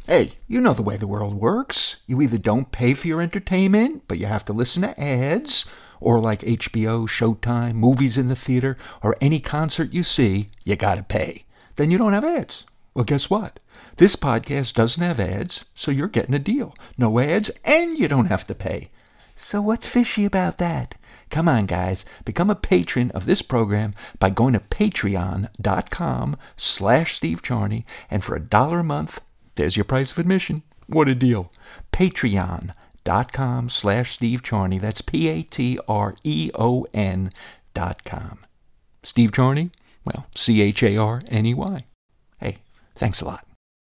Hey, you know the way the world works. You either don't pay for your entertainment, but you have to listen to ads, or like HBO, Showtime, movies in the theater, or any concert you see, you gotta pay. Then you don't have ads. Well, guess what? This podcast doesn't have ads, so you're getting a deal. No ads, and you don't have to pay. So what's fishy about that? Come on, guys. Become a patron of this program by going to patreon.com/Steve Charney, and for $1 a month, there's your price of admission. What a deal. Patreon.com/Steve Charney. That's Patreon.com. Steve Charney? Well, Charney. Hey, thanks a lot.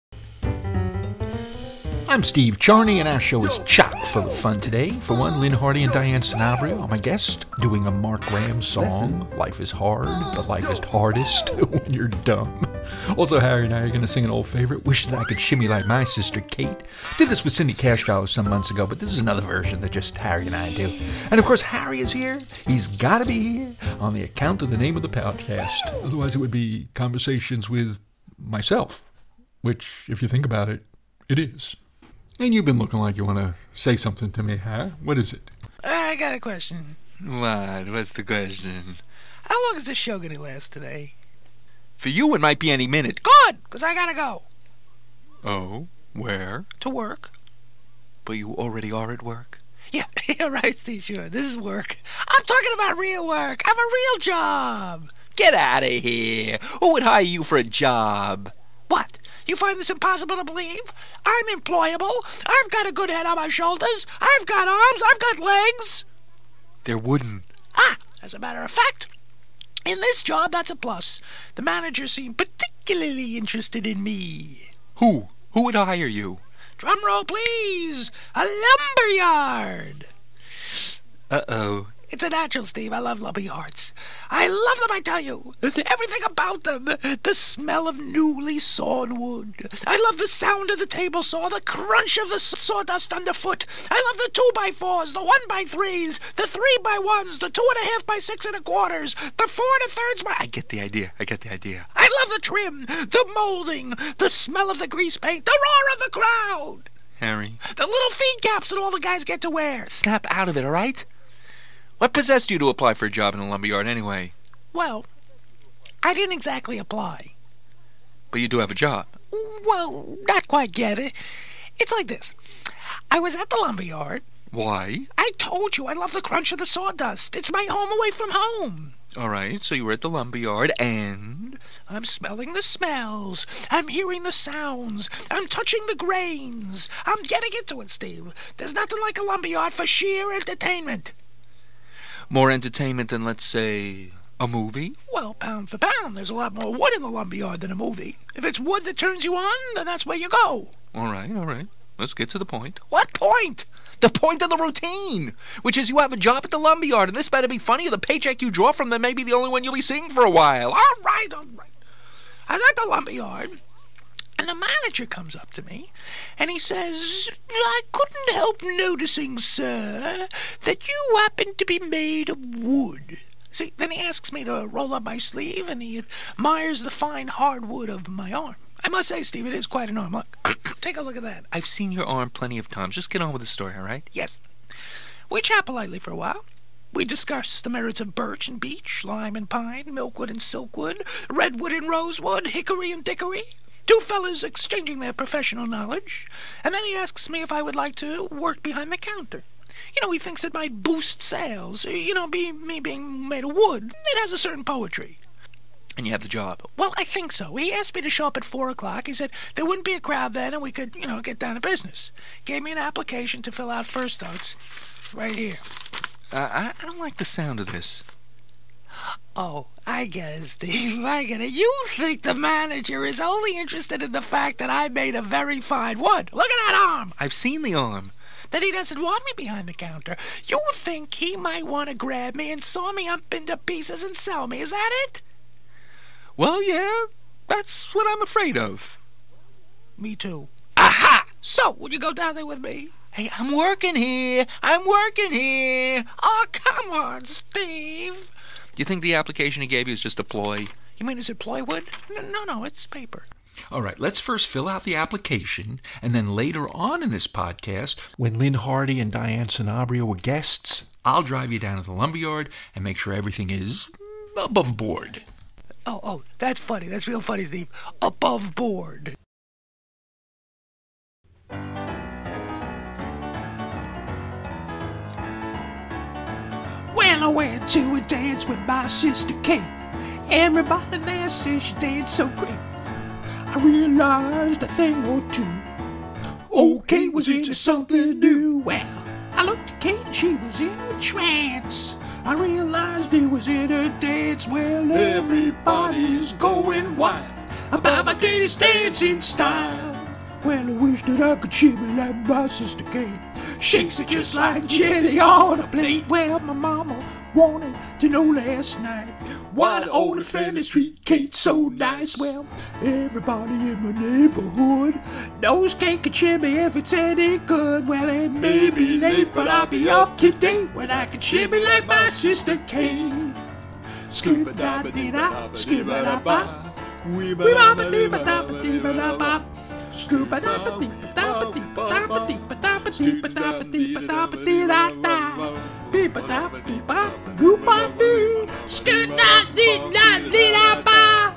I'm Steve Charney, and our show is chock full of fun today. For one, Lynn Hardy and Diane Sanabria are my guests, doing a Mark Graham song, Life is Hard, but life is hardest when you're dumb. Also, Harry and I are going to sing an old favorite, Wish That I Could Shimmy Like My Sister Kate. Did this with Cindy Cash Dollar some months ago, but this is another version that just Harry and I do. And of course, Harry is here. He's got to be here on the account of the name of the podcast. Otherwise, it would be Conversations with Myself, which, if you think about it, it is. And you've been looking like you want to say something to me, huh? What is it? I got a question. What? What's the question? How long is this show going to last today? For you, it might be any minute. Good, because I got to go. Oh? Where? To work. But you already are at work? Yeah, you're right, Steve, sure. This is work. I'm talking about real work. I have a real job. Get out of here. Who would hire you for a job? What? You find this impossible to believe? I'm employable. I've got a good head on my shoulders. I've got arms. I've got legs. They're wooden. As a matter of fact, in this job, that's a plus. The manager seemed particularly interested in me. Who? Who would hire you? Drum roll, please. A lumberyard. Uh-oh. It's a natural, Steve. I love lumberyards. I love them, I tell you. Everything about them. The smell of newly sawn wood. I love the sound of the table saw, the crunch of the sawdust underfoot. I love the 2x4s, the 1x3s, the 3x1s, the 2.5 by 6 1/4s, the 4 1/3 by... I get the idea. I love the trim, the molding, the smell of the grease paint, the roar of the crowd. Harry. The little feed caps that all the guys get to wear. Snap out of it, all right? What possessed you to apply for a job in a lumberyard anyway? Well, I didn't exactly apply. But you do have a job. Well, not quite yet. It's like this. I was at the lumberyard. Why? I told you I love the crunch of the sawdust. It's my home away from home. All right, so you were at the lumberyard and... I'm smelling the smells. I'm hearing the sounds. I'm touching the grains. I'm getting into it, Steve. There's nothing like a lumberyard for sheer entertainment. More entertainment than, let's say, a movie? Well, pound for pound, there's a lot more wood in the lumberyard than a movie. If it's wood that turns you on, then that's where you go. All right. Let's get to the point. What point? The point of the routine, which is you have a job at the lumberyard, and this better be funny, or the paycheck you draw from them may be the only one you'll be seeing for a while. All right. I was at the lumberyard, and the manager comes up to me, and he says, I couldn't help noticing, sir, that you happen to be made of wood. See, then he asks me to roll up my sleeve, and he admires the fine hardwood of my arm. I must say, Steve, it is quite an arm. Look, take a look at that. I've seen your arm plenty of times. Just get on with the story, all right? Yes. We chat politely for a while. We discuss the merits of birch and beech, lime and pine, milkwood and silkwood, redwood and rosewood, hickory and dickory. Two fellas exchanging their professional knowledge. And then he asks me if I would like to work behind the counter. He thinks it might boost sales. Me being made of wood, it has a certain poetry. And you have the job? Well, I think so. He asked me to show up at 4 o'clock. He said there wouldn't be a crowd then and we could, get down to business. Gave me an application to fill out first, though. It's right here. I don't like the sound of this. Oh, I get it, Steve. I get it. You think the manager is only interested in the fact that I made a very fine wood. Look at that arm. I've seen the arm. That he doesn't want me behind the counter. You think he might want to grab me and saw me up into pieces and sell me. Is that it? Well, yeah. That's what I'm afraid of. Me too. Aha! So, will you go down there with me? Hey, I'm working here. Oh, come on, Steve. You think the application he gave you is just a ploy? You mean, is it plywood? No, it's paper. All right, let's first fill out the application, and then later on in this podcast, when Lynn Hardy and Diane Sanabria were guests, I'll drive you down to the lumberyard and make sure everything is above board. Oh, that's funny. That's real funny, Steve. Above board. Well, I went to a dance with my sister Kate. Everybody there says she danced so great. I realized a thing or two. Oh, Kate was into something new. Well, I looked at Kate and she was in a trance. I realized it was in a dance. Well, everybody's going wild about my Katie's dancing style. Well, I wish that I could shimmy like my sister Kate. Shakes it just like jelly on a plate. Well, my mama wanted to know last night why the older fellas treat Kate so nice. Well, everybody in my neighborhood knows Kate can shimmy if it's any good. Well, it may be late, but I'll be up to date when I can shimmy like my sister Kate. Scuba-da-ba-dee-da, scuba-da-ba, wee-ba-ba-dee-ba-da-ba-dee-ba-da-ba. Scuba-da-ba-dee-ba-da-ba-dee-ba-da-ba-dee-ba-da-ba, scuba-da-ba-dee-ba-da-ba-dee-da-da. Beep-a-da-beep-a-boop-a-dee, scoot-da-dee-da-dee-da-ba,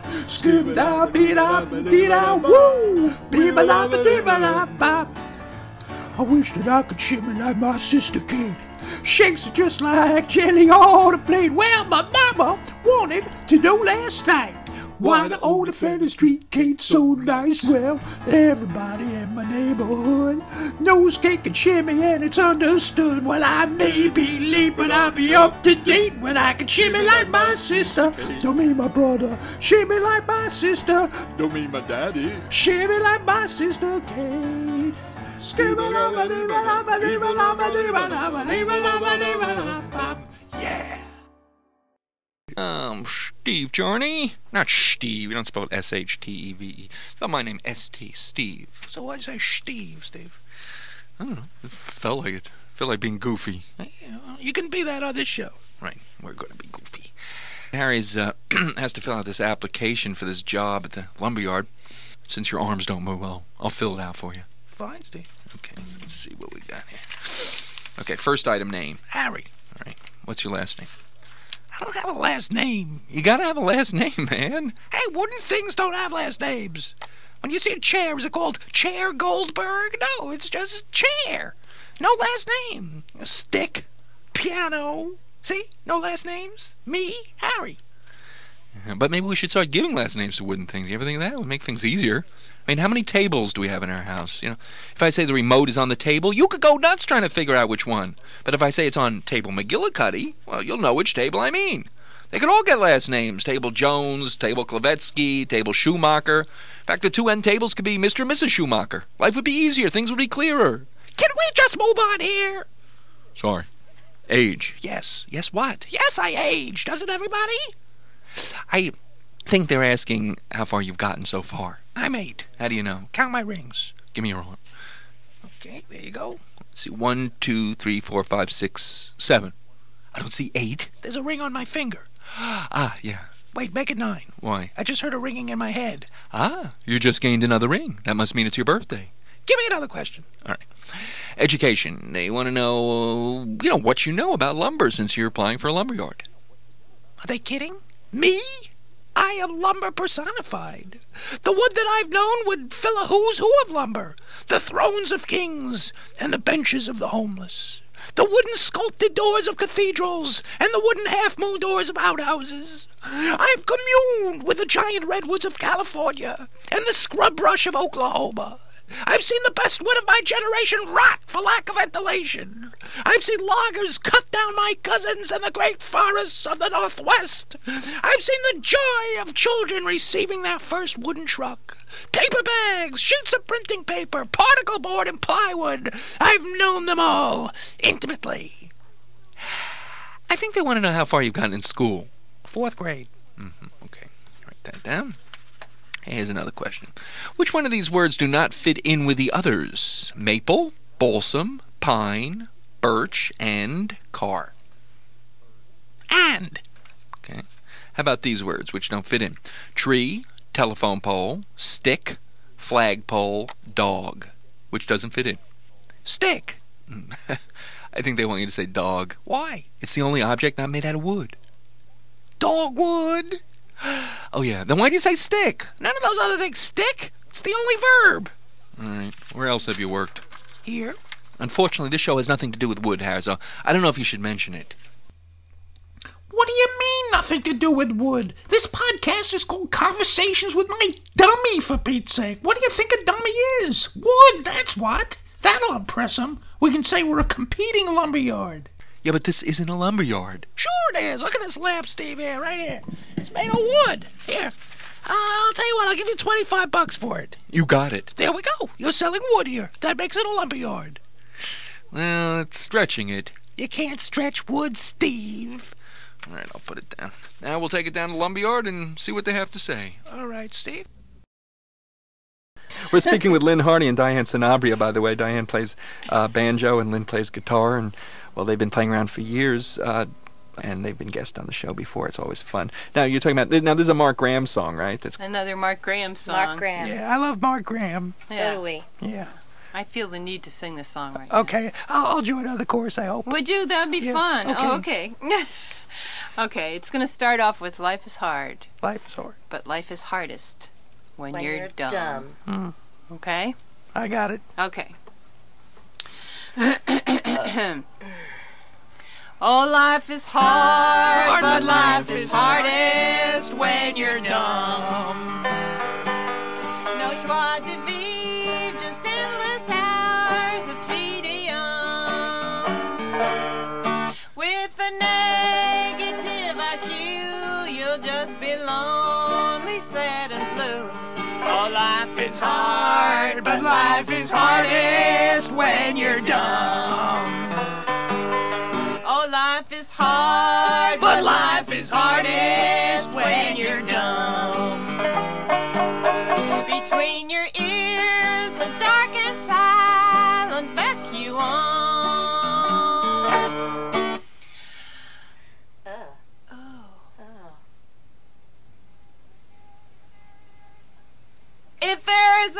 scoot-da-beep-a-dee-da-woo, beep-a-da-ba-dee-ba-da-ba. I wish that I could shimmy like my sister Kate. Shakes it just like jelly on a plate. Well, my mama wanted to know last night why the older fellas treat Kate so nice. Well, everybody in my neighborhood knows Kate can shimmy and it's understood. Well, I may be late, but I'll be up to date when I can shimmy like my sister. Don't mean my brother. Shimmy like my sister. Don't mean my daddy. Shimmy like my sister Kate. Yeah. Steve Journey? Not Steve. You don't spell it S-H-T-E-V-E. Spell my name S-T, Steve. So why'd you say Steve? I don't know. It felt like it. Felt like being goofy. Yeah, well, you can be that on this show. Right. We're going to be goofy. Harry's has to fill out this application for this job at the lumberyard. Since your arms don't move well, I'll fill it out for you. Fine, Steve. Okay, let's see what we got here. Okay, first item, name. Harry. All right. What's your last name? I don't have a last name. You gotta have a last name, man. Hey, wooden things don't have last names. When you see a chair, is it called Chair Goldberg? No, it's just a chair. No last name. A stick. Piano. See? No last names. Me, Harry. But maybe we should start giving last names to wooden things. You ever think of that? It would make things easier. I mean, how many tables do we have in our house? You know, if I say the remote is on the table, you could go nuts trying to figure out which one. But if I say it's on table McGillicuddy, well, you'll know which table I mean. They could all get last names. Table Jones, Table Klavetsky, Table Schumacher. In fact, the two end tables could be Mr. and Mrs. Schumacher. Life would be easier. Things would be clearer. Can we just move on here? Sorry. Age. Yes. Yes, what? Yes, I age. Doesn't everybody? I think they're asking how far you've gotten so far. I'm 8. How do you know? Count my rings. Give me your arm. Okay, there you go. Let's see, 1, 2, 3, 4, 5, 6, 7. I don't see 8. There's a ring on my finger. Ah, yeah. Wait, make it 9. Why? I just heard a ringing in my head. Ah, you just gained another ring. That must mean it's your birthday. Give me another question. All right. Education. They want to know, what you know about lumber since you're applying for a lumberyard. Are they kidding? Me? I am lumber personified. The wood that I've known would fill a who's who of lumber. The thrones of kings and the benches of the homeless. The wooden sculpted doors of cathedrals and the wooden half-moon doors of outhouses. I've communed with the giant redwoods of California and the scrub brush of Oklahoma. I've seen the best wood of my generation rot for lack of ventilation. I've seen loggers cut down my cousins in the great forests of the Northwest. I've seen the joy of children receiving their first wooden truck. Paper bags, sheets of printing paper, particle board, and plywood. I've known them all intimately. I think they want to know how far you've gotten in school. 4th grade. Okay, write that down. Here's another question. Which one of these words do not fit in with the others? Maple, balsam, pine, birch, and car. And. Okay. How about these words, which don't fit in? Tree, telephone pole, stick, flagpole, dog, which doesn't fit in. Stick. I think they want you to say dog. Why? It's the only object not made out of wood. Dogwood. Oh, yeah. Then why do you say stick? None of those other things stick. It's the only verb. All right. Where else have you worked? Here. Unfortunately, this show has nothing to do with wood, Harry, so I don't know if you should mention it. What do you mean, nothing to do with wood? This podcast is called Conversations with My Dummy, for Pete's sake. What do you think a dummy is? Wood, that's what. That'll impress him. We can say we're a competing lumberyard. Yeah, but this isn't a lumberyard. Sure it is. Look at this lamp, Steve, here, right here. It's made of wood. Here. I'll tell you what, I'll give you $25 for it. You got it. There we go. You're selling wood here. That makes it a lumberyard. Well, it's stretching it. You can't stretch wood, Steve. All right, I'll put it down. Now we'll take it down to the lumberyard and see what they have to say. All right, Steve. We're speaking with Lynn Hardy and Diane Sanabria, by the way. Diane plays banjo and Lynn plays guitar, and, well, they've been playing around for years, and they've been guests on the show before. It's always fun. Now, you're talking about, now this is a Mark Graham song, right? That's Another Mark Graham song. Mark Graham. Yeah, I love Mark Graham. So do we. Yeah. I feel the need to sing this song right now. Okay, I'll join on the chorus, I hope. Would you? That'd be Yeah, fun. okay. Oh, okay. Okay, it's going to start off with life is hard, Life is hard. but life is hardest when, When you're dumb. Okay? I got it. Okay. Oh, life is hard, but life is hardest when you're dumb. No joie de vivre, just endless hours of tedium. With a negative IQ, you'll just be lonely, sad, and blue. Oh, life is hard, but life is hardest when you're dumb. Oh, life is hard, but life is hardest when you're dumb. Between your ears, the dark and silent vacuum. If there's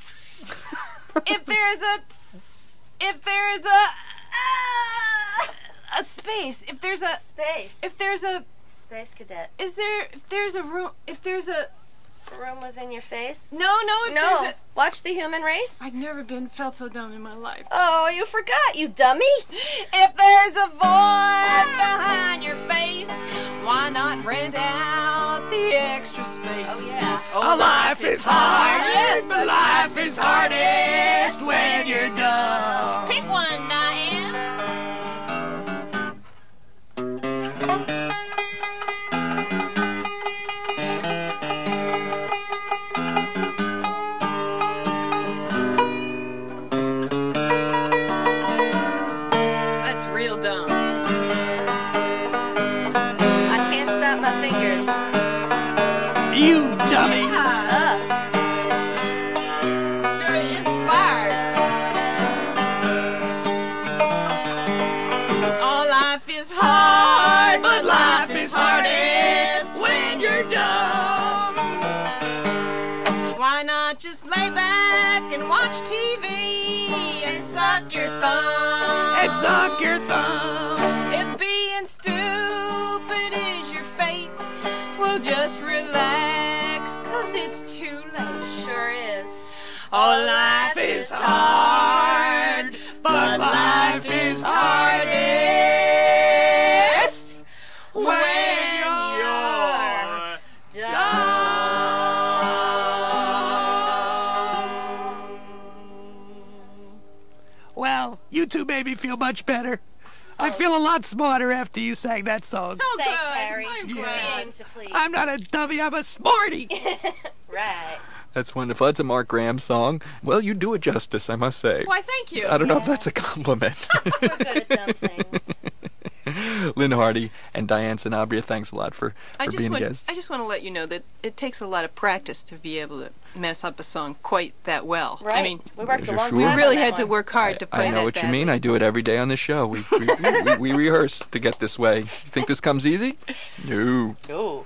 a space, if there's a Space Cadet. if there's a room, if there's a Room within your face? no, if No. there's a, Watch The Human Race? I've never felt so dumb in my life. Oh, you forgot, you dummy. If there's a void behind your face, why not rent out the extra space? Oh, yeah. Oh, life is hard, yes, but life is hardest when you're dumb. Pick one, Diane. That's real dumb. I can't stop my fingers. You dummy. Very inspired. Oh, life is hard, But life is hardest when you're dumb. why not just lay back and watch TV and suck your thumb? And suck your thumb. If being stupid is your fate, well, just relax, 'cause it's too late. Sure is. Oh, Life is hard, but life is hardest when you're Well, you two made me feel much better. I feel a lot smarter after you sang that song. Oh, Thanks, good. Harry. I'm Yeah. We glad. aim to please. I'm not a dummy, I'm a smarty. Right. That's wonderful. That's a Mark Graham song. Well, you do it justice, I must say. Why, thank you. I don't know if that's a compliment. We're good at dumb things. Lynn Hardy and Diane Sanabria, thanks a lot for being a guest. I just want to let you know that it takes a lot of practice to be able to mess up a song quite that well. Right. I mean, we worked a long sure. time we on really that had to one. work hard to play that I know what badly. you mean. I do it every day on this show. We rehearse to get this way. You think this comes easy? No. No.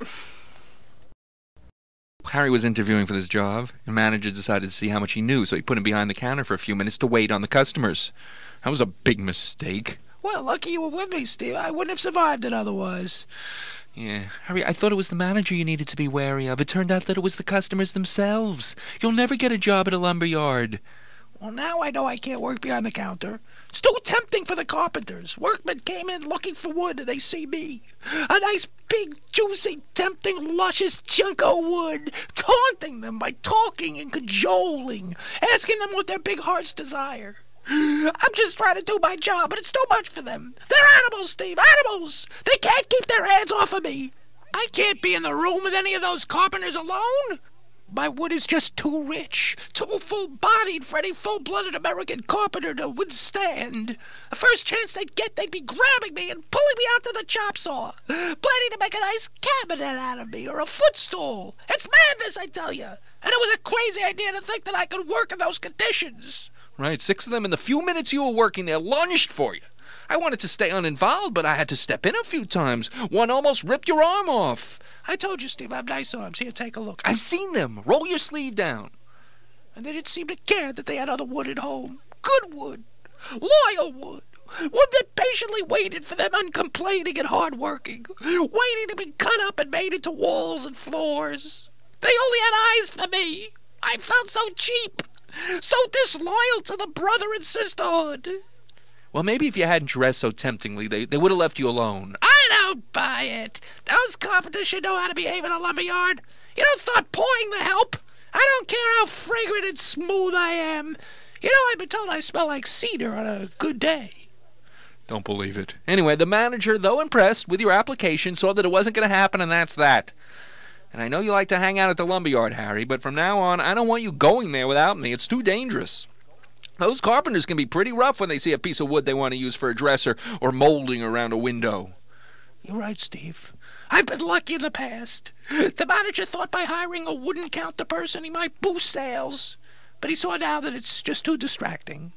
Harry was interviewing for this job. The manager decided to see how much he knew, so he put him behind the counter for a few minutes to wait on the customers. That was a big mistake. Well, lucky you were with me, Steve. I wouldn't have survived it otherwise. Yeah, Harry, I thought it was the manager you needed to be wary of. It turned out that it was the customers themselves. You'll never get a job at a lumber yard. Well, now I know I can't work behind the counter. It's too tempting for the carpenters. Workmen came in looking for wood, and they see me. A nice, big, juicy, tempting, luscious chunk of wood, taunting them by talking and cajoling, asking them what their big hearts desire. I'm just trying to do my job, but it's too much for them. They're animals, Steve, animals! They can't keep their hands off of me. I can't be in the room with any of those carpenters alone. My wood is just too rich, too full-bodied for any full-blooded American carpenter to withstand. The first chance they'd get, they'd be grabbing me and pulling me out to the chop saw, planning to make a nice cabinet out of me or a footstool. It's madness, I tell you. And it was a crazy idea to think that I could work in those conditions. Right, 6 of them in the few minutes you were working there lunged for you. I wanted to stay uninvolved, but I had to step in a few times. One almost ripped your arm off. I told you, Steve, I have nice arms. Here, take a look. I've seen them. Roll your sleeve down. And they didn't seem to care that they had other wood at home. Good wood. Loyal wood. Wood that patiently waited for them, uncomplaining and hard-working. Waiting to be cut up and made into walls and floors. They only had eyes for me. I felt so cheap. So disloyal to the brother and sisterhood. Well, maybe if you hadn't dressed so temptingly, they would have left you alone. I don't buy it. Those carpenters should know how to behave in a lumberyard. You don't start pouring the help. I don't care how fragrant and smooth I am. You know, I've been told I smell like cedar on a good day. Don't believe it. Anyway, the manager, though impressed with your application, saw that it wasn't going to happen, and that's that. And I know you like to hang out at the lumberyard, Harry, but from now on, I don't want you going there without me. It's too dangerous. Those carpenters can be pretty rough when they see a piece of wood they want to use for a dresser or molding around a window. You're right, Steve. I've been lucky in the past. The manager thought by hiring a wooden counter person he might boost sales, but he saw now that it's just too distracting.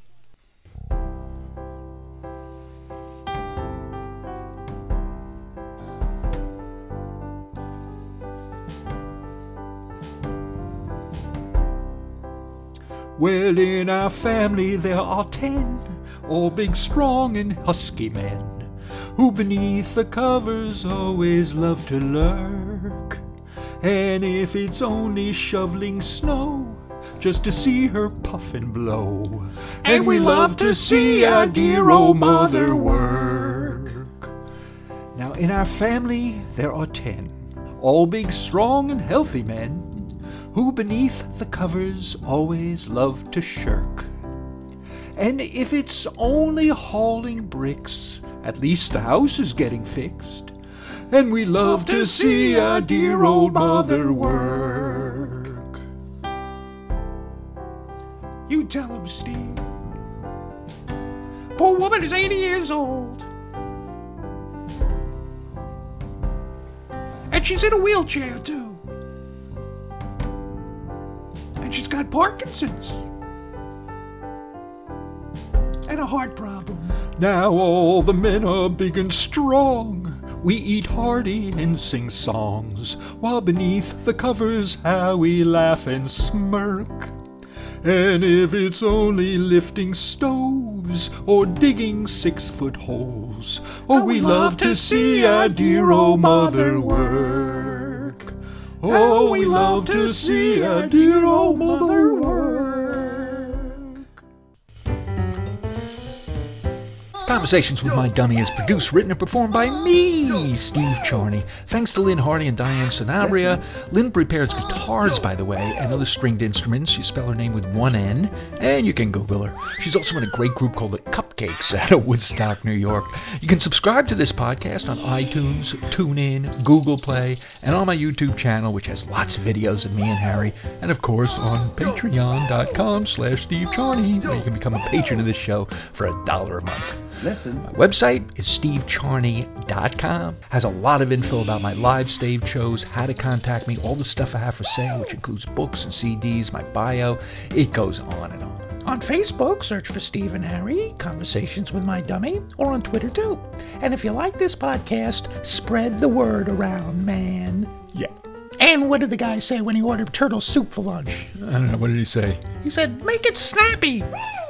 Well, in our family there are 10, all big, strong, and husky men, who beneath the covers always love to lurk. And if it's only shoveling snow, just to see her puff and blow, and we love to see our dear old mother work. Now, in our family there are 10, all big, strong, and healthy men, who beneath the covers always love to shirk. And if it's only hauling bricks, at least the house is getting fixed, and we love to see our dear old mother work. You tell him, Steve. Poor woman is 80 years old. And she's in a wheelchair, too. And she's got Parkinson's. And a heart problem. Now all the men are big and strong. We eat hearty and sing songs, while beneath the covers how we laugh and smirk. And if it's only lifting stoves or digging 6-foot holes, oh, we love to see our dear old mother work. Oh, we love to see our dear old mother work. Conversations with My Dummy is produced, written, and performed by me, Steve Charney. Thanks to Lynn Hardy and Diane Sanabria. Lynn prepares guitars, by the way, and other stringed instruments. You spell her name with one N, and you can Google her. She's also in a great group called the Cupcakes out of Woodstock, New York. You can subscribe to this podcast on iTunes, TuneIn, Google Play, and on my YouTube channel, which has lots of videos of me and Harry, and of course on patreon.com/Steve Charney, where you can become a patron of this show for $1 a month. My website is stevecharney.com. Has a lot of info about my live stage shows, how to contact me, all the stuff I have for sale, which includes books and CDs, my bio. It goes on and on. On Facebook, search for Steve and Harry, Conversations with My Dummy, or on Twitter too. And if you like this podcast, spread the word around, man. Yeah. And what did the guy say when he ordered turtle soup for lunch? I don't know. What did he say? He said, make it snappy.